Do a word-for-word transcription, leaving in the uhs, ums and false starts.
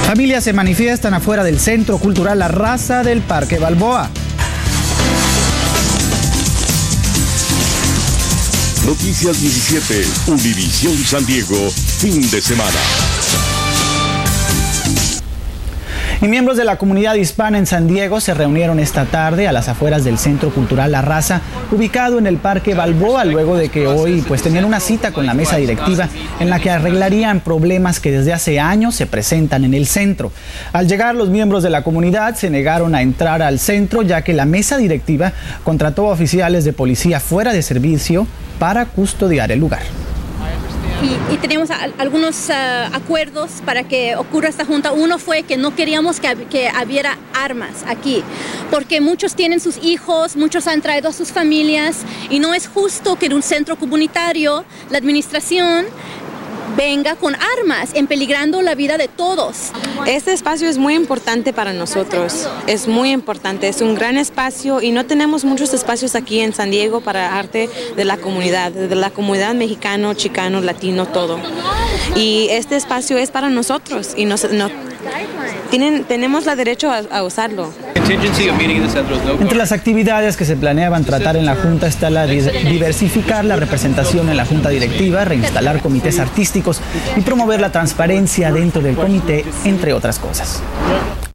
Familias se manifiestan afuera del Centro Cultural La Raza del Parque Balboa. Noticias diecisiete, Univisión San Diego, fin de semana. Y miembros de la comunidad hispana en San Diego se reunieron esta tarde a las afueras del Centro Cultural La Raza, ubicado en el Parque Balboa, luego de que hoy pues tenían una cita con la mesa directiva en la que arreglarían problemas que desde hace años se presentan en el centro. Al llegar, los miembros de la comunidad se negaron a entrar al centro, ya que la mesa directiva contrató a oficiales de policía fuera de servicio para custodiar el lugar. Y, y tenemos a, algunos uh, acuerdos para que ocurra esta junta. Uno fue que no queríamos que, que hubiera armas aquí, porque muchos tienen sus hijos, muchos han traído a sus familias, y no es justo que en un centro comunitario la administración venga con armas, empeligrando la vida de todos. Este espacio es muy importante para nosotros, es muy importante, es un gran espacio y no tenemos muchos espacios aquí en San Diego para arte de la comunidad, de la comunidad mexicano, chicano, latino, todo. Y este espacio es para nosotros y nos, no, tienen, tenemos el derecho a, a usarlo. Entre las actividades que se planeaban tratar en la Junta está la de diversificar la representación en la Junta Directiva, reinstalar comités artísticos y promover la transparencia dentro del comité, entre otras cosas.